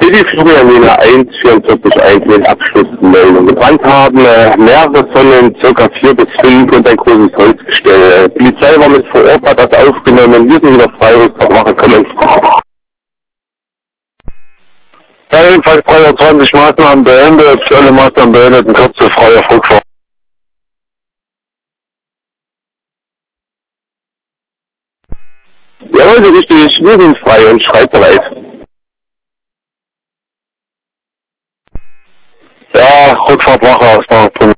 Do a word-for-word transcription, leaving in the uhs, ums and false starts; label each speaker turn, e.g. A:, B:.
A: Willi Florianina eins vierundvierzig eins mit Abschlussmeldung. Gebrannt haben äh, mehrere Tonnen, circa vier bis fünf und ein großes Holzgestell. Die Polizei war mit vor Ort, hat das aufgenommen. Wir sind wieder frei und machen können. Ja, jedenfalls dreihundertzwanzig Maßnahmen beendet, alle Maßnahmen beendet, ein kurzer freier Flugfahrt. Jawohl, so richtig, wir sind frei und schreibbereit. Ja, Rückfahrt machen aus